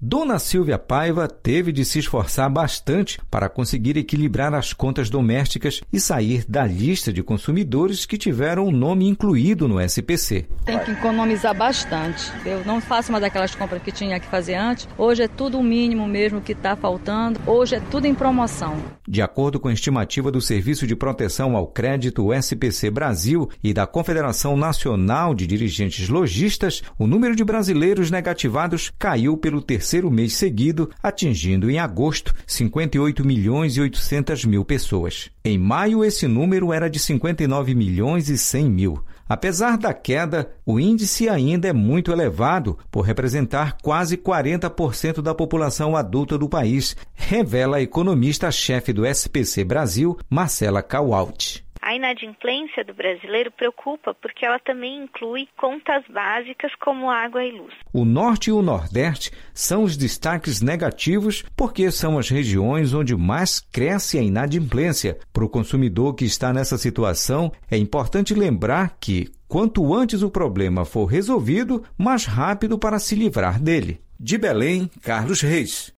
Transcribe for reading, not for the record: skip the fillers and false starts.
Dona Silvia Paiva teve de se esforçar bastante para conseguir equilibrar as contas domésticas e sair da lista de consumidores que tiveram o nome incluído no SPC. Tem que economizar bastante. Eu não faço mais aquelas compras que tinha que fazer antes. Hoje é tudo o mínimo mesmo que está faltando. Hoje é tudo em promoção. De acordo com a estimativa do Serviço de Proteção ao Crédito SPC Brasil e da Confederação Nacional de Dirigentes Lojistas, o número de brasileiros negativados caiu pelo terceiro mês seguido, atingindo em agosto 58 milhões e 800 mil pessoas. Em maio, esse número era de 59 milhões e 100 mil. Apesar da queda, o índice ainda é muito elevado, por representar quase 40% da população adulta do país, revela a economista-chefe do SPC Brasil, Marcela Kawalt. A inadimplência do brasileiro preocupa porque ela também inclui contas básicas como água e luz. O Norte e o Nordeste são os destaques negativos porque são as regiões onde mais cresce a inadimplência. Para o consumidor que está nessa situação, é importante lembrar que, quanto antes o problema for resolvido, mais rápido para se livrar dele. De Belém, Carlos Reis.